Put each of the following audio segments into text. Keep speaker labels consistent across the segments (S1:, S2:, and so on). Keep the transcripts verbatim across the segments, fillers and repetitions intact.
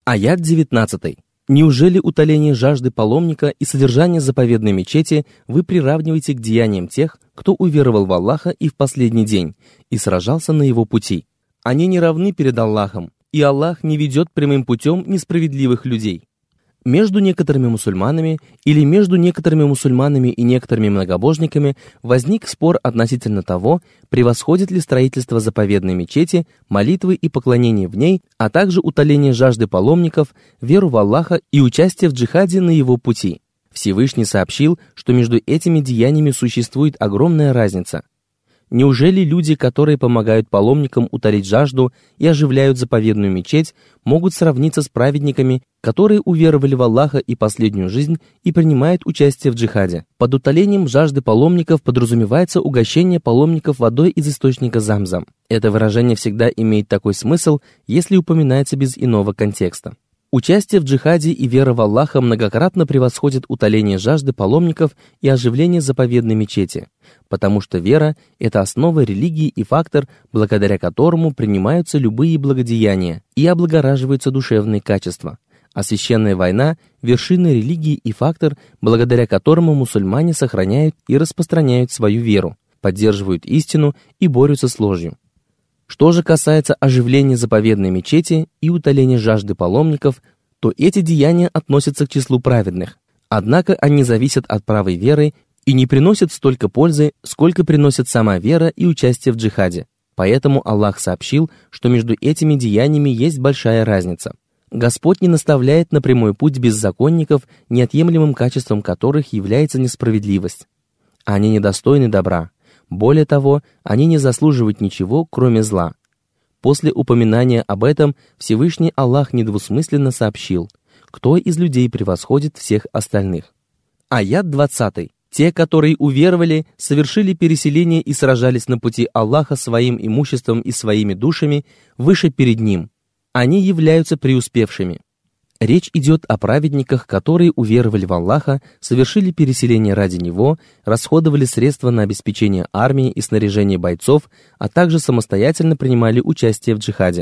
S1: Аят девятнадцатый. Неужели утоление жажды паломника и содержание заповедной мечети вы приравниваете к деяниям тех, кто уверовал в Аллаха и в последний день, и сражался на его пути? Они не равны перед Аллахом, и Аллах не ведет прямым путем несправедливых людей. Между некоторыми мусульманами или между некоторыми мусульманами и некоторыми многобожниками возник спор относительно того, превосходит ли строительство заповедной мечети, молитвы и поклонения в ней, а также утоление жажды паломников, веру в Аллаха и участие в джихаде на его пути. Всевышний сообщил, что между этими деяниями существует огромная разница. Неужели люди, которые помогают паломникам утолить жажду и оживляют заповедную мечеть, могут сравниться с праведниками, которые уверовали в Аллаха и последнюю жизнь и принимают участие в джихаде? Под утолением жажды паломников подразумевается угощение паломников водой из источника Замзам. Это выражение всегда имеет такой смысл, если упоминается без иного контекста. Участие в джихаде и вера в Аллаха многократно превосходит утоление жажды паломников и оживление заповедной мечети, потому что вера – это основа религии и фактор, благодаря которому принимаются любые благодеяния и облагораживаются душевные качества. А священная война – вершина религии и фактор, благодаря которому мусульмане сохраняют и распространяют свою веру, поддерживают истину и борются с ложью. Что же касается оживления заповедной мечети и утоления жажды паломников, то эти деяния относятся к числу праведных. Однако они зависят от правой веры и не приносят столько пользы, сколько приносит сама вера и участие в джихаде. Поэтому Аллах сообщил, что между этими деяниями есть большая разница. Господь не наставляет на прямой путь беззаконников, неотъемлемым качеством которых является несправедливость. Они недостойны добра. Более того, они не заслуживают ничего, кроме зла. После упоминания об этом Всевышний Аллах недвусмысленно сообщил, кто из людей превосходит всех остальных. Аят двадцатый. Те, которые уверовали, совершили переселение и сражались на пути Аллаха своим имуществом и своими душами, выше перед Ним. Они являются преуспевшими. Речь идет о праведниках, которые уверовали в Аллаха, совершили переселение ради Него, расходовали средства на обеспечение армии и снаряжение бойцов, а также самостоятельно принимали участие в джихаде.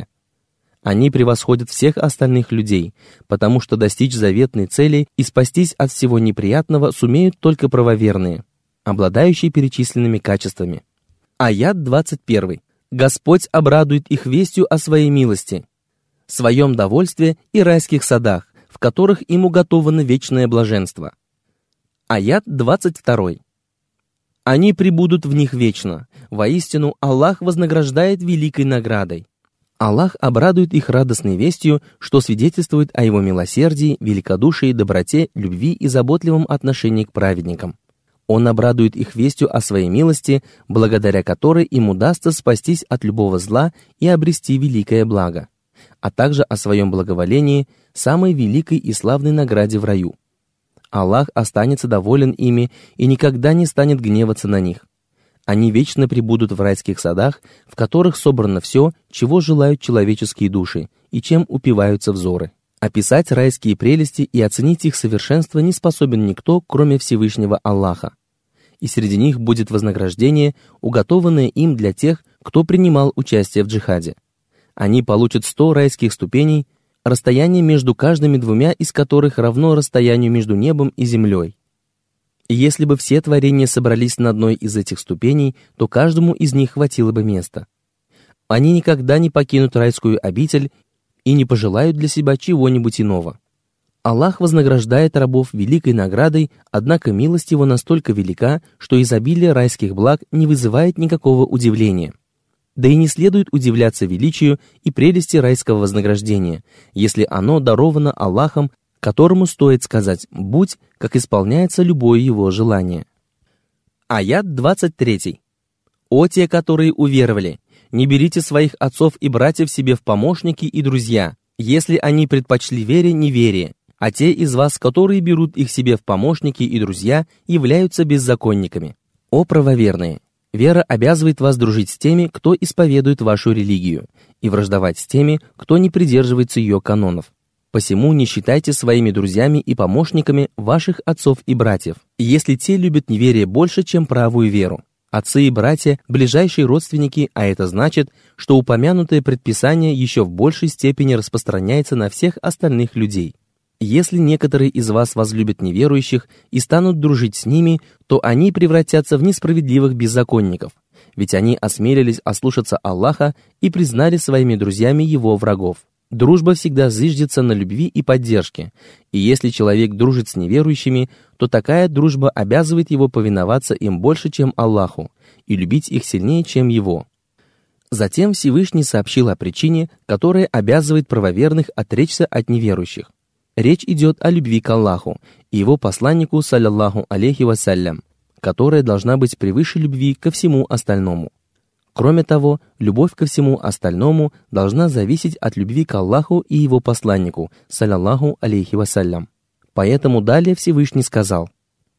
S1: Они превосходят всех остальных людей, потому что достичь заветной цели и спастись от всего неприятного сумеют только правоверные, обладающие перечисленными качествами. Аят двадцать первый. Господь обрадует их вестью о своей милости, своем довольстве и райских садах, в которых им уготовано вечное блаженство. Аят двадцать второй. Они пребудут в них вечно. Воистину, Аллах вознаграждает великой наградой. Аллах обрадует их радостной вестью, что свидетельствует о Его милосердии, великодушии, доброте, любви и заботливом отношении к праведникам. Он обрадует их вестью о своей милости, благодаря которой им удастся спастись от любого зла и обрести великое благо, а также о своем благоволении, самой великой и славной награде в раю. Аллах останется доволен ими и никогда не станет гневаться на них. Они вечно пребудут в райских садах, в которых собрано все, чего желают человеческие души и чем упиваются взоры. Описать райские прелести и оценить их совершенство не способен никто, кроме Всевышнего Аллаха. И среди них будет вознаграждение, уготованное им для тех, кто принимал участие в джихаде. Они получат сто райских ступеней, расстояние между каждыми двумя из которых равно расстоянию между небом и землей. И если бы все творения собрались на одной из этих ступеней, то каждому из них хватило бы места. Они никогда не покинут райскую обитель и не пожелают для себя чего-нибудь иного. Аллах вознаграждает рабов великой наградой, однако милость Его настолько велика, что изобилие райских благ не вызывает никакого удивления. Да и не следует удивляться величию и прелести райского вознаграждения, если оно даровано Аллахом, которому стоит сказать «будь», как исполняется любое его желание. Аят двадцать третий. «О те, которые уверовали, не берите своих отцов и братьев себе в помощники и друзья, если они предпочли вере неверие, а те из вас, которые берут их себе в помощники и друзья, являются беззаконниками. О правоверные! Вера обязывает вас дружить с теми, кто исповедует вашу религию, и враждовать с теми, кто не придерживается ее канонов. Посему не считайте своими друзьями и помощниками ваших отцов и братьев, если те любят неверие больше, чем правую веру. Отцы и братья – ближайшие родственники, а это значит, что упомянутое предписание еще в большей степени распространяется на всех остальных людей. Если некоторые из вас возлюбят неверующих и станут дружить с ними, то они превратятся в несправедливых беззаконников, ведь они осмелились ослушаться Аллаха и признали своими друзьями его врагов. Дружба всегда зиждется на любви и поддержке, и если человек дружит с неверующими, то такая дружба обязывает его повиноваться им больше, чем Аллаху, и любить их сильнее, чем его. Затем Всевышний сообщил о причине, которая обязывает правоверных отречься от неверующих. Речь идет о любви к Аллаху и его посланнику, саллаллаху алейхи вассалям, которая должна быть превыше любви ко всему остальному. Кроме того, любовь ко всему остальному должна зависеть от любви к Аллаху и его посланнику, саллаллаху алейхи вассалям. Поэтому далее Всевышний сказал.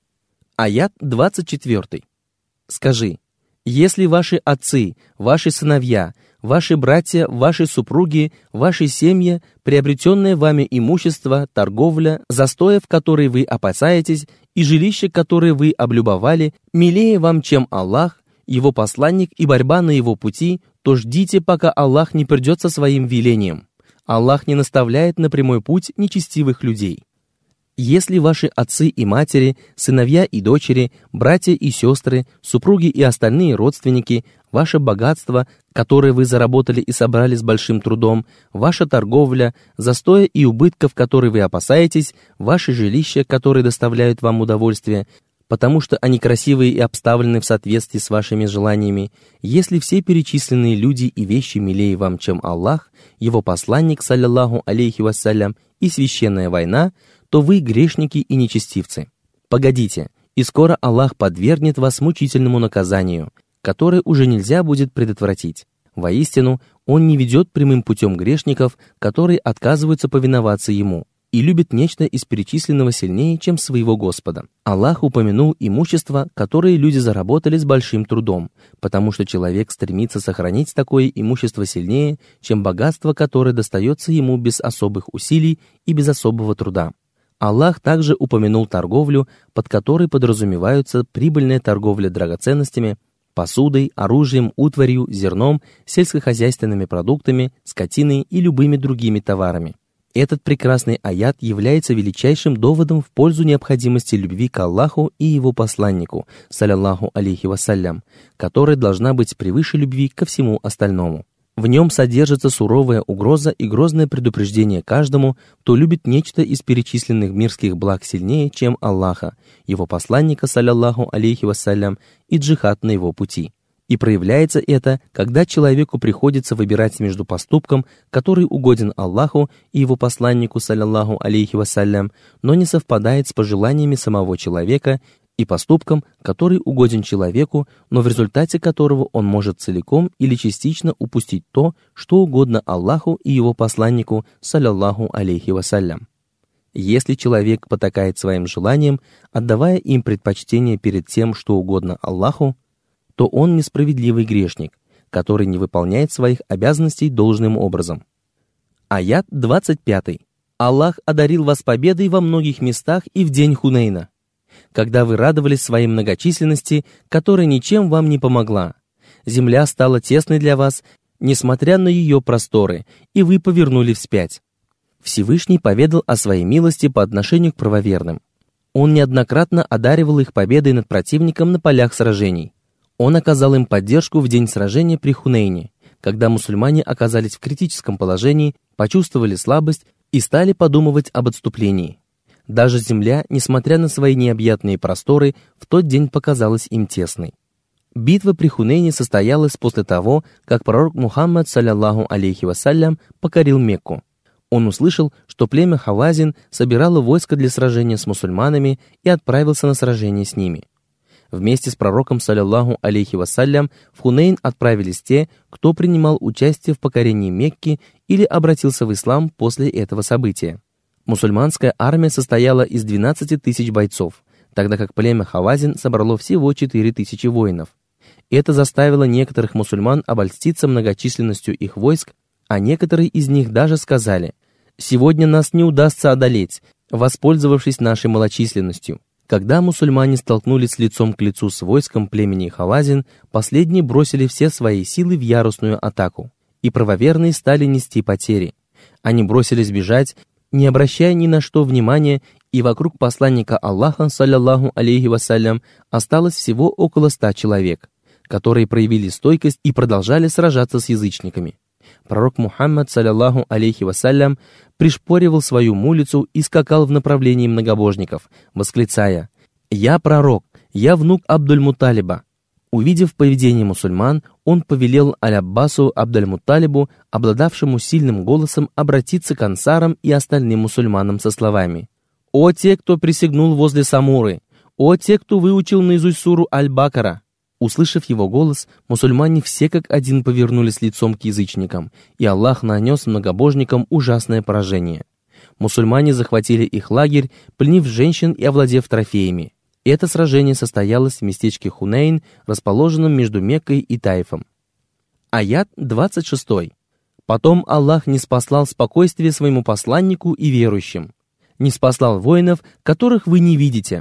S1: Аят двадцать четыре. Скажи, если ваши отцы, ваши сыновья, ваши братья, ваши супруги, ваши семьи, приобретенное вами имущество, торговля, застоя, в которой вы опасаетесь, и жилище, которое вы облюбовали, милее вам, чем Аллах, его посланник и борьба на его пути, то ждите, пока Аллах не придет со своим велением. Аллах не наставляет на прямой путь нечестивых людей. Если ваши отцы и матери, сыновья и дочери, братья и сестры, супруги и остальные родственники, ваше богатство, которое вы заработали и собрали с большим трудом, ваша торговля, застоя и убытков, которые вы опасаетесь, ваши жилища, которые доставляют вам удовольствие, потому что они красивые и обставлены в соответствии с вашими желаниями, если все перечисленные люди и вещи милее вам, чем Аллах, его посланник, саллаллаху алейхи вассалям, и священная война, то вы грешники и нечестивцы. Погодите, и скоро Аллах подвергнет вас мучительному наказанию, которое уже нельзя будет предотвратить. Воистину, Он не ведет прямым путем грешников, которые отказываются повиноваться Ему, и любит нечто из перечисленного сильнее, чем своего Господа. Аллах упомянул имущество, которое люди заработали с большим трудом, потому что человек стремится сохранить такое имущество сильнее, чем богатство, которое достается ему без особых усилий и без особого труда. Аллах также упомянул торговлю, под которой подразумеваются прибыльная торговля драгоценностями, посудой, оружием, утварью, зерном, сельскохозяйственными продуктами, скотиной и любыми другими товарами. Этот прекрасный аят является величайшим доводом в пользу необходимости любви к Аллаху и его посланнику, саллаллаху алейхи вассалям, которая должна быть превыше любви ко всему остальному. В нем содержится суровая угроза и грозное предупреждение каждому, кто любит нечто из перечисленных мирских благ сильнее, чем Аллаха, его посланника, саллаллаху алейхи вассалям, и джихад на его пути. И проявляется это, когда человеку приходится выбирать между поступком, который угоден Аллаху и его посланнику, саллаллаху алейхи вассалям, но не совпадает с пожеланиями самого человека, и поступком, который угоден человеку, но в результате которого он может целиком или частично упустить то, что угодно Аллаху и его посланнику, саллаллаху алейхи вассалям. Если человек потакает своим желаниям, отдавая им предпочтение перед тем, что угодно Аллаху, то он несправедливый грешник, который не выполняет своих обязанностей должным образом. Аят двадцать пять. Аллах одарил вас победой во многих местах и в день Хунейна, когда вы радовались своей многочисленности, которая ничем вам не помогла. Земля стала тесной для вас, несмотря на ее просторы, и вы повернули вспять. Всевышний поведал о своей милости по отношению к правоверным. Он неоднократно одаривал их победой над противником на полях сражений. Он оказал им поддержку в день сражения при Хунейне, когда мусульмане оказались в критическом положении, почувствовали слабость и стали подумывать об отступлении. Даже земля, несмотря на свои необъятные просторы, в тот день показалась им тесной. Битва при Хунейне состоялась после того, как пророк Мухаммад, саллаллаху алейхи вассалям, покорил Мекку. Он услышал, что племя Хавазин собирало войско для сражения с мусульманами и отправился на сражение с ними. Вместе с пророком, саллаллаху алейхи вассалям, в Хунейн отправились те, кто принимал участие в покорении Мекки или обратился в ислам после этого события. Мусульманская армия состояла из двенадцати тысяч бойцов, тогда как племя Хавазин собрало всего четыре тысячи воинов. Это заставило некоторых мусульман обольститься многочисленностью их войск, а некоторые из них даже сказали: «Сегодня нас не удастся одолеть, воспользовавшись нашей малочисленностью». Когда мусульмане столкнулись лицом к лицу с войском племени Хавазин, последние бросили все свои силы в яростную атаку, и правоверные стали нести потери. Они бросились бежать, не обращая ни на что внимания, и вокруг посланника Аллаха, саллаллаху алейхи вассалям, осталось всего около ста человек, которые проявили стойкость и продолжали сражаться с язычниками. Пророк Мухаммад, саллаллаху алейхи вассалям, пришпоривал свою мулицу и скакал в направлении многобожников, восклицая: «Я пророк, я внук Абдуль-Мутталиба». Увидев поведение мусульман, он повелел Аль-Аббасу Абдуль-Мутталибу, обладавшему сильным голосом, обратиться к ансарам и остальным мусульманам со словами: «О те, кто присягнул возле Самуры! О те, кто выучил наизусть суру Аль-Бакара!» Услышав его голос, мусульмане все как один повернулись лицом к язычникам, и Аллах нанес многобожникам ужасное поражение. Мусульмане захватили их лагерь, пленив женщин и овладев трофеями. Это сражение состоялось в местечке Хунейн, расположенном между Меккой и Таифом. Аят двадцать шесть. «Потом Аллах ниспослал спокойствие своему посланнику и верующим, ниспослал воинов, которых вы не видите,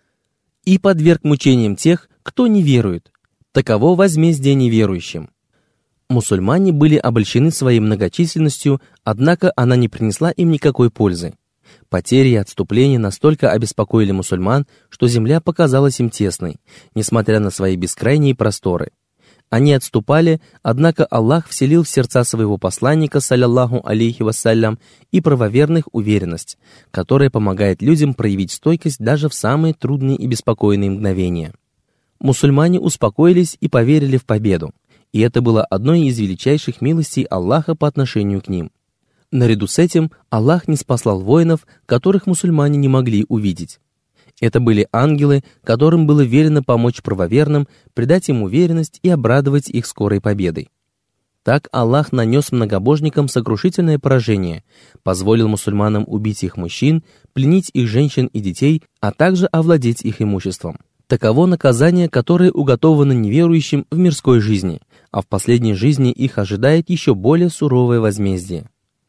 S1: и подверг мучениям тех, кто не верует. Таково возмездие неверующим». Мусульмане были обольщены своей многочисленностью, однако она не принесла им никакой пользы. Потери и отступления настолько обеспокоили мусульман, что земля показалась им тесной, несмотря на свои бескрайние просторы. Они отступали, однако Аллах вселил в сердца своего посланника, саллаллаху алейхи вассалям, и правоверных уверенность, которая помогает людям проявить стойкость даже в самые трудные и беспокойные мгновения. Мусульмане успокоились и поверили в победу, и это было одной из величайших милостей Аллаха по отношению к ним. Наряду с этим Аллах ниспослал воинов, которых мусульмане не могли увидеть. Это были ангелы, которым было велено помочь правоверным, придать им уверенность и обрадовать их скорой победой. Так Аллах нанес многобожникам сокрушительное поражение, позволил мусульманам убить их мужчин, пленить их женщин и детей, а также овладеть их имуществом. Таково наказание, которое уготовано неверующим в мирской жизни, а в последней жизни их ожидает еще более суровое возмездие.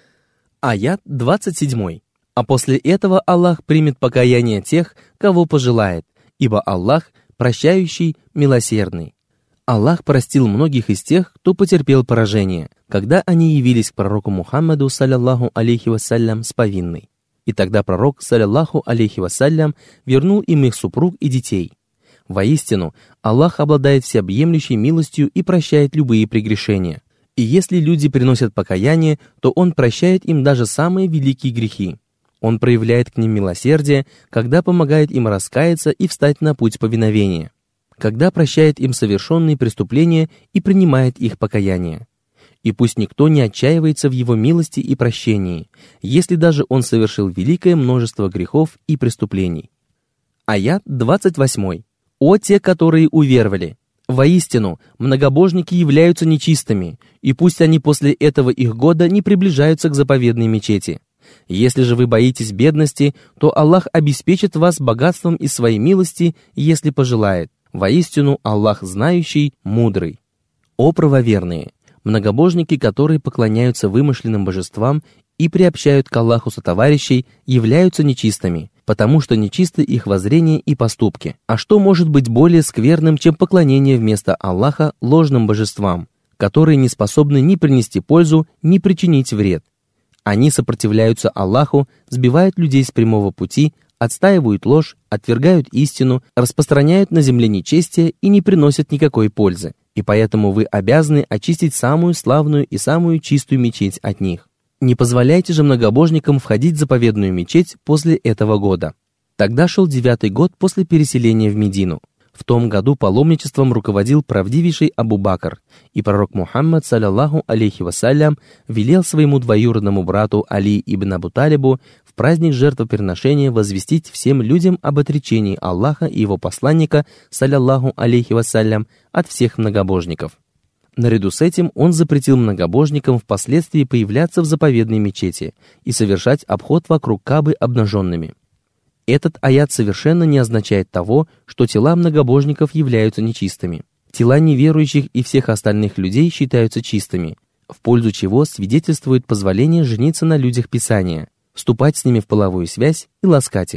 S1: Аят двадцать семь. А после этого Аллах примет покаяние тех, кого пожелает, ибо Аллах прощающий, милосердный. Аллах простил многих из тех, кто потерпел поражение, когда они явились к пророку Мухаммаду, саллаллаху алейхи вассалям, с повинной. И тогда пророк, саллаллаху алейхи вассалям, вернул им их супруг и детей. Воистину, Аллах обладает всеобъемлющей милостью и прощает любые прегрешения. И если люди приносят покаяние, то Он прощает им даже самые великие грехи. Он проявляет к ним милосердие, когда помогает им раскаяться и встать на путь повиновения, когда прощает им совершенные преступления и принимает их покаяние. И пусть никто не отчаивается в Его милости и прощении, если даже он совершил великое множество грехов и преступлений. Аят двадцать восемь. «О те, которые уверовали! Воистину, многобожники являются нечистыми, и пусть они после этого их года не приближаются к заповедной мечети. Если же вы боитесь бедности, то Аллах обеспечит вас богатством из своей милости, если пожелает. Воистину, Аллах знающий, мудрый». О правоверные! Многобожники, которые поклоняются вымышленным божествам и приобщают к Аллаху сотоварищей, являются нечистыми, потому что нечисты их воззрения и поступки. А что может быть более скверным, чем поклонение вместо Аллаха ложным божествам, которые не способны ни принести пользу, ни причинить вред? Они сопротивляются Аллаху, сбивают людей с прямого пути, отстаивают ложь, отвергают истину, распространяют на земле нечестие и не приносят никакой пользы. И поэтому вы обязаны очистить самую славную и самую чистую мечеть от них. Не позволяйте же многобожникам входить в заповедную мечеть после этого года. Тогда шел девятый год после переселения в Медину. В том году паломничеством руководил правдивейший Абу Бакр, и пророк Мухаммад, саллаллаху алейхи вассалям, велел своему двоюродному брату Али ибн Абу Талибу в праздник жертвоприношения возвестить всем людям об отречении Аллаха и его посланника, саллаллаху алейхи вассалям, от всех многобожников. Наряду с этим он запретил многобожникам впоследствии появляться в заповедной мечети и совершать обход вокруг Кабы обнаженными. Этот аят совершенно не означает того, что тела многобожников являются нечистыми. Тела неверующих и всех остальных людей считаются чистыми, в пользу чего свидетельствует позволение жениться на людях Писания, вступать с ними в половую связь и ласкать их.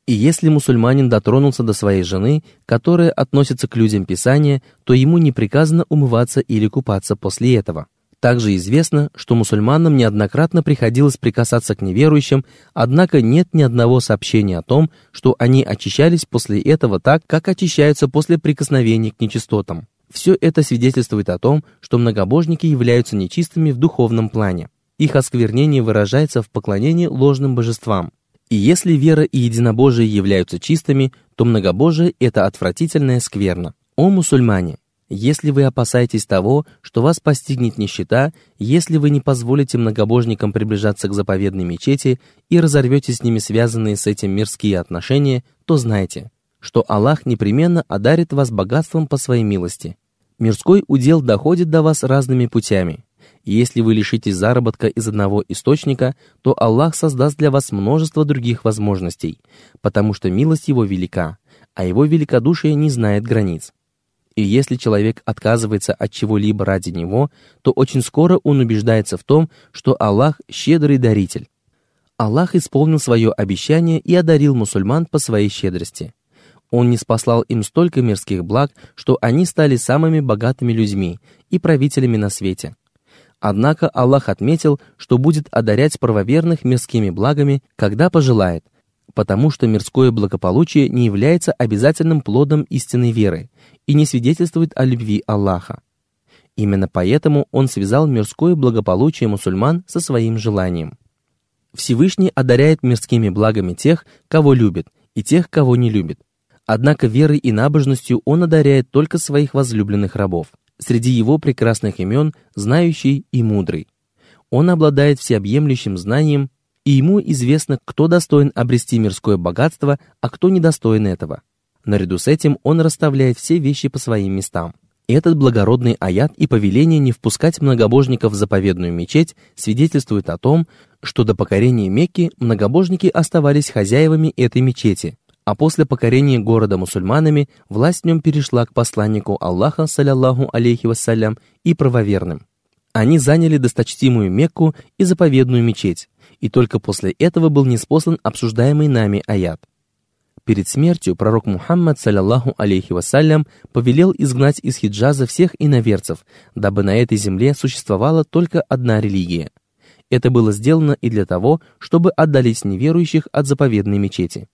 S1: И если мусульманин дотронулся до своей жены, которая относится к людям Писания, то ему не приказано умываться или купаться после этого. Также известно, что мусульманам неоднократно приходилось прикасаться к неверующим, однако нет ни одного сообщения о том, что они очищались после этого так, как очищаются после прикосновений к нечистотам. Все это свидетельствует о том, что многобожники являются нечистыми в духовном плане. Их осквернение выражается в поклонении ложным божествам. И если вера и единобожие являются чистыми, то многобожие – это отвратительная скверна. О мусульмане! Если вы опасаетесь того, что вас постигнет нищета, если вы не позволите многобожникам приближаться к заповедной мечети и разорвете с ними связанные с этим мирские отношения, то знайте, что Аллах непременно одарит вас богатством по своей милости. Мирской удел доходит до вас разными путями. Если вы лишитесь заработка из одного источника, то Аллах создаст для вас множество других возможностей, потому что милость Его велика, а Его великодушие не знает границ. И если человек отказывается от чего-либо ради него, то очень скоро он убеждается в том, что Аллах – щедрый даритель. Аллах исполнил свое обещание и одарил мусульман по своей щедрости. Он ниспослал им столько мирских благ, что они стали самыми богатыми людьми и правителями на свете. Однако Аллах отметил, что будет одарять правоверных мирскими благами, когда пожелает, потому что мирское благополучие не является обязательным плодом истинной веры и не свидетельствует о любви Аллаха. Именно поэтому Он связал мирское благополучие мусульман со своим желанием. Всевышний одаряет мирскими благами тех, кого любит, и тех, кого не любит. Однако верой и набожностью Он одаряет только своих возлюбленных рабов. Среди Его прекрасных имен знающий и мудрый. Он обладает всеобъемлющим знанием, и Ему известно, кто достоин обрести мирское богатство, а кто недостоин этого. Наряду с этим Он расставляет все вещи по своим местам. Этот благородный аят и повеление не впускать многобожников в заповедную мечеть свидетельствует о том, что до покорения Мекки многобожники оставались хозяевами этой мечети, а после покорения города мусульманами власть в нем перешла к посланнику Аллаха, салляллаху алейхи вассалям, и правоверным. Они заняли досточтимую Мекку и заповедную мечеть, и только после этого был ниспослан обсуждаемый нами аят. Перед смертью пророк Мухаммад, салляллаху алейхи вассалям, повелел изгнать из Хиджаза всех иноверцев, дабы на этой земле существовала только одна религия. Это было сделано и для того, чтобы отдалить неверующих от заповедной мечети.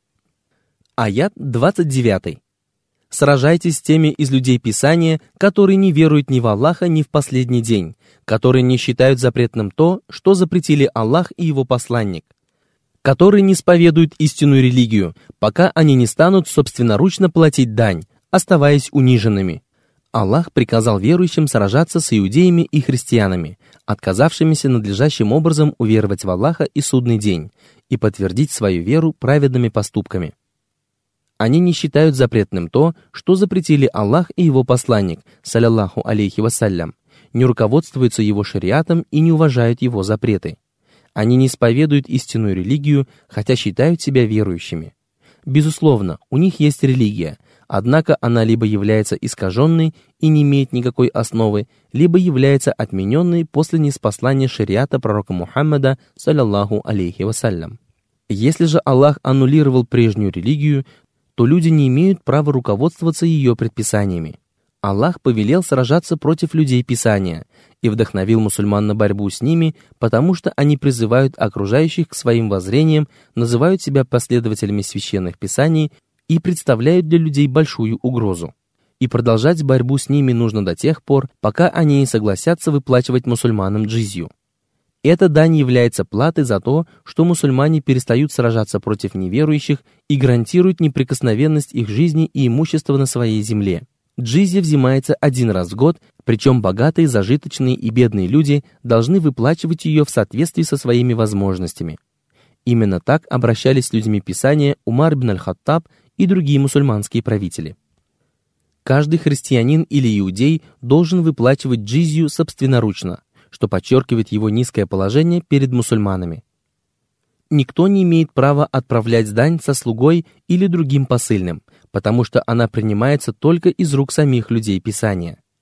S1: Аят двадцать девятый. «Сражайтесь с теми из людей Писания, которые не веруют ни в Аллаха, ни в последний день, которые не считают запретным то, что запретили Аллах и Его посланник, которые не споведуют истинную религию, пока они не станут собственноручно платить дань, оставаясь униженными». Аллах приказал верующим сражаться с иудеями и христианами, отказавшимися надлежащим образом уверовать в Аллаха и судный день, и подтвердить свою веру праведными поступками. Они не считают запретным то, что запретили Аллах и Его посланник, салляллаху алейхи вассалям, не руководствуются Его шариатом и не уважают Его запреты. Они не исповедуют истинную религию, хотя считают себя верующими. Безусловно, у них есть религия, однако она либо является искаженной и не имеет никакой основы, либо является отмененной после ниспослания шариата пророка Мухаммада, салляллаху алейхи вассалям. Если же Аллах аннулировал прежнюю религию, то люди не имеют права руководствоваться ее предписаниями. Аллах повелел сражаться против людей Писания и вдохновил мусульман на борьбу с ними, потому что они призывают окружающих к своим воззрениям, называют себя последователями священных писаний и представляют для людей большую угрозу. И продолжать борьбу с ними нужно до тех пор, пока они не согласятся выплачивать мусульманам джизью. Эта дань является платой за то, что мусульмане перестают сражаться против неверующих и гарантируют неприкосновенность их жизни и имущества на своей земле. Джизья взимается один раз в год, причем богатые, зажиточные и бедные люди должны выплачивать ее в соответствии со своими возможностями. Именно так обращались с людьми Писания Умар ибн аль-Хаттаб и другие мусульманские правители. Каждый христианин или иудей должен выплачивать джизью собственноручно, что подчеркивает его низкое положение перед мусульманами. Никто не имеет права отправлять дань со слугой или другим посыльным, потому что она принимается только из рук самих людей Писания.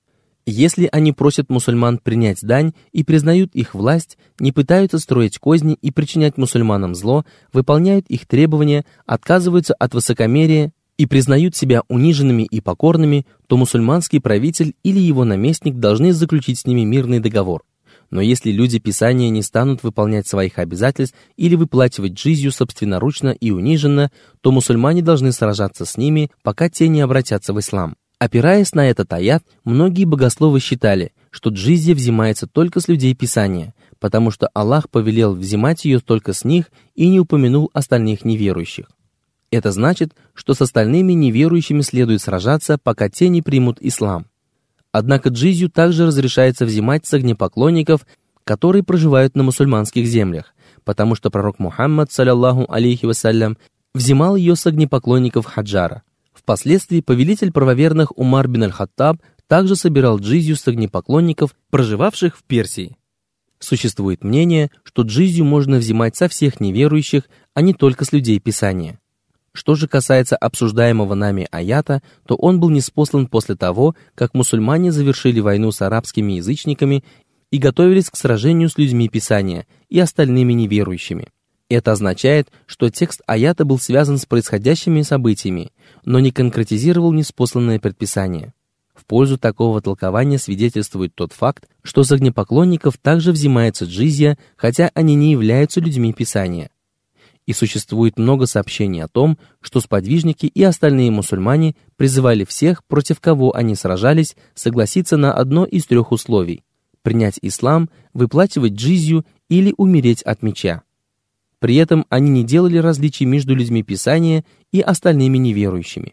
S1: Если они просят мусульман принять дань и признают их власть, не пытаются строить козни и причинять мусульманам зло, выполняют их требования, отказываются от высокомерия и признают себя униженными и покорными, то мусульманский правитель или его наместник должны заключить с ними мирный договор. Но если люди Писания не станут выполнять своих обязательств или выплачивать джизью собственноручно и униженно, то мусульмане должны сражаться с ними, пока те не обратятся в ислам. Опираясь на этот аят, многие богословы считали, что джизья взимается только с людей Писания, потому что Аллах повелел взимать ее только с них и не упомянул остальных неверующих. Это значит, что с остальными неверующими следует сражаться, пока те не примут ислам. Однако джизью также разрешается взимать с огнепоклонников, которые проживают на мусульманских землях, потому что пророк Мухаммад, саллаллаху алейхи вассалям, взимал ее с огнепоклонников Хаджара. Впоследствии повелитель правоверных Умар бин аль-Хаттаб также собирал джизью с огнепоклонников, проживавших в Персии. Существует мнение, что джизью можно взимать со всех неверующих, а не только с людей Писания. Что же касается обсуждаемого нами аята, то он был ниспослан после того, как мусульмане завершили войну с арабскими язычниками и готовились к сражению с людьми Писания и остальными неверующими. Это означает, что текст аята был связан с происходящими событиями, но не конкретизировал ниспосланное предписание. В пользу такого толкования свидетельствует тот факт, что с огнепоклонников также взимается джизья, хотя они не являются людьми Писания. И существует много сообщений о том, что сподвижники и остальные мусульмане призывали всех, против кого они сражались, согласиться на одно из трех условий: принять ислам, выплачивать джизью или умереть от меча. При этом они не делали различий между людьми Писания и остальными неверующими.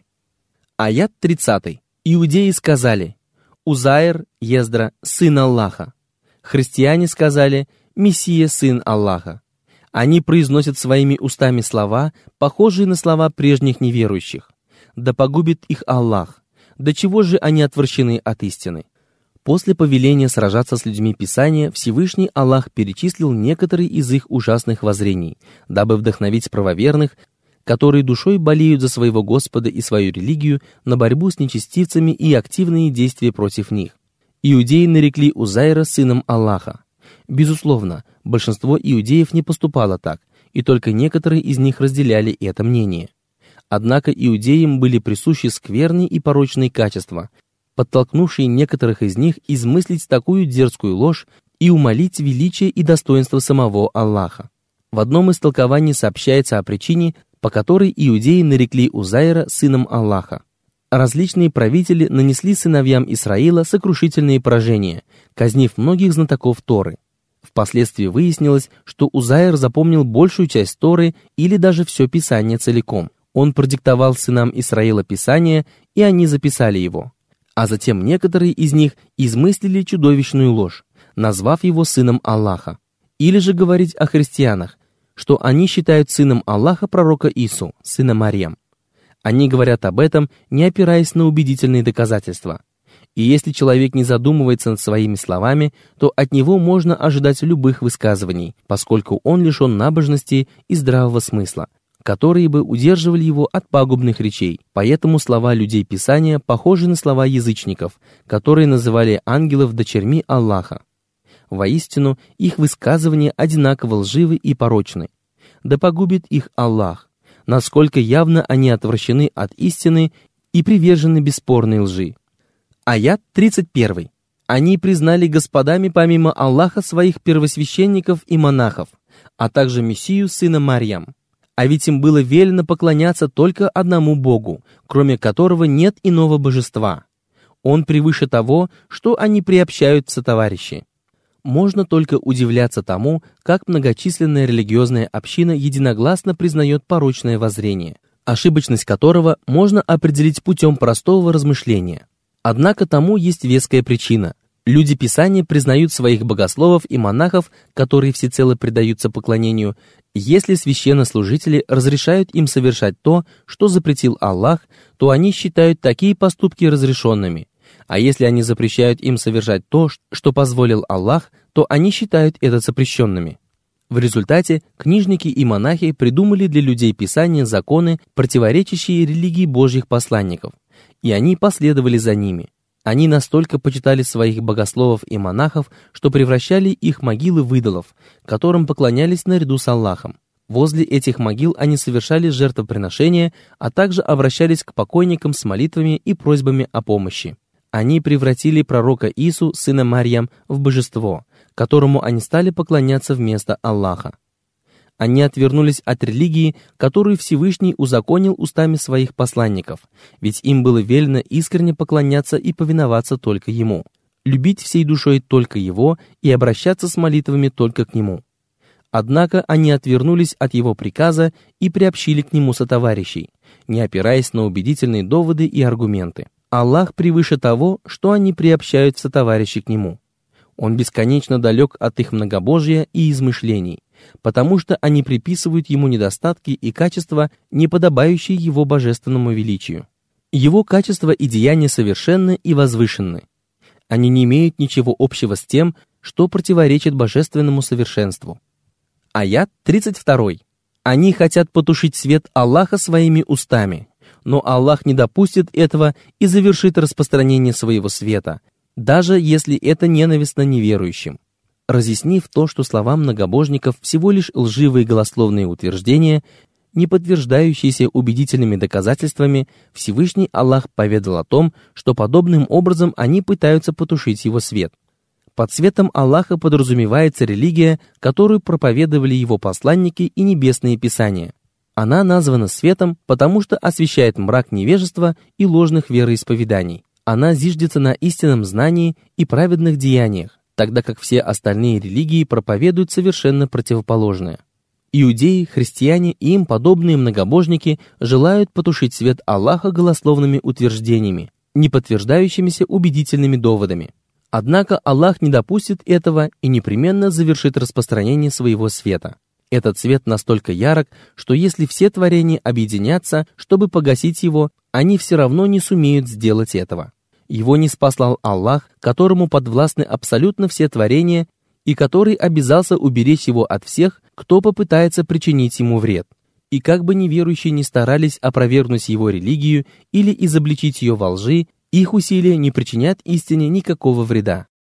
S1: Аят тридцатый. Иудеи сказали: Узайр, Ездра, сын Аллаха. Христиане сказали: Мессия, сын Аллаха. Они произносят своими устами слова, похожие на слова прежних неверующих. Да погубит их Аллах. До чего же они отвращены от истины? После повеления сражаться с людьми Писания, Всевышний Аллах перечислил некоторые из их ужасных воззрений, дабы вдохновить правоверных, которые душой болеют за своего Господа и свою религию, на борьбу с нечестивцами и активные действия против них. Иудеи нарекли Узайра сыном Аллаха. Безусловно, большинство иудеев не поступало так, и только некоторые из них разделяли это мнение. Однако иудеям были присущи скверные и порочные качества, подтолкнувшие некоторых из них измыслить такую дерзкую ложь и умалить величие и достоинство самого Аллаха. В одном из толкований сообщается о причине, по которой иудеи нарекли Узайра сыном Аллаха. Различные правители нанесли сыновьям Исраила сокрушительные поражения, казнив многих знатоков Торы. Впоследствии выяснилось, что Узайр запомнил большую часть Торы или даже все Писание целиком. Он продиктовал сынам Исраила Писание, и они записали его. А затем некоторые из них измыслили чудовищную ложь, назвав его сыном Аллаха. Или же говорить о христианах, что они считают сыном Аллаха пророка Ису, сына Марьям. Они говорят об этом, не опираясь на убедительные доказательства. И если человек не задумывается над своими словами, то от него можно ожидать любых высказываний, поскольку он лишен набожности и здравого смысла, которые бы удерживали его от пагубных речей. Поэтому слова людей Писания похожи на слова язычников, которые называли ангелов дочерьми Аллаха. Воистину, их высказывания одинаково лживы и порочны. Да погубит их Аллах, насколько явно они отвращены от истины и привержены бесспорной лжи. Аят тридцать первый. Они признали господами помимо Аллаха своих первосвященников и монахов, а также Мессию сына Марьям. А ведь им было велено поклоняться только одному Богу, кроме которого нет иного божества. Он превыше того, что они приобщают в сотоварищи. Можно только удивляться тому, как многочисленная религиозная община единогласно признает порочное воззрение, ошибочность которого можно определить путем простого размышления. Однако тому есть веская причина. Люди Писания признают своих богословов и монахов, которые всецело предаются поклонению, если священнослужители разрешают им совершать то, что запретил Аллах, то они считают такие поступки разрешенными. А если они запрещают им совершать то, что позволил Аллах, то они считают это запрещенными. В результате книжники и монахи придумали для людей Писания законы, противоречащие религии Божьих посланников, и они последовали за ними. Они настолько почитали своих богословов и монахов, что превращали их могилы в идолов, которым поклонялись наряду с Аллахом. Возле этих могил они совершали жертвоприношения, а также обращались к покойникам с молитвами и просьбами о помощи. Они превратили пророка Ису, сына Марьям, в божество, которому они стали поклоняться вместо Аллаха. Они отвернулись от религии, которую Всевышний узаконил устами своих посланников, ведь им было велено искренне поклоняться и повиноваться только Ему, любить всей душой только Его и обращаться с молитвами только к Нему. Однако они отвернулись от Его приказа и приобщили к Нему сотоварищей, не опираясь на убедительные доводы и аргументы. Аллах превыше того, что они приобщают в сотоварищи к Нему. Он бесконечно далек от их многобожия и измышлений, потому что они приписывают Ему недостатки и качества, не подобающие Его божественному величию. Его качества и деяния совершенны и возвышенны. Они не имеют ничего общего с тем, что противоречит божественному совершенству. Аят тридцать два. Они хотят потушить свет Аллаха своими устами, но Аллах не допустит этого и завершит распространение своего света, даже если это ненавистно неверующим. Разъяснив то, что слова многобожников всего лишь лживые голословные утверждения, не подтверждающиеся убедительными доказательствами, Всевышний Аллах поведал о том, что подобным образом они пытаются потушить его свет. Под светом Аллаха подразумевается религия, которую проповедовали его посланники и небесные писания. Она названа светом, потому что освещает мрак невежества и ложных вероисповеданий. Она зиждется на истинном знании и праведных деяниях, тогда как все остальные религии проповедуют совершенно противоположное. Иудеи, христиане и им подобные многобожники желают потушить свет Аллаха голословными утверждениями, не подтверждающимися убедительными доводами. Однако Аллах не допустит этого и непременно завершит распространение своего света. Этот свет настолько ярок, что если все творения объединятся, чтобы погасить его, они все равно не сумеют сделать этого. Его ниспослал Аллах, которому подвластны абсолютно все творения, и который обязался уберечь его от всех, кто попытается причинить ему вред. И как бы неверующие ни старались опровергнуть его религию или изобличить ее во лжи, их усилия не причинят истине никакого вреда.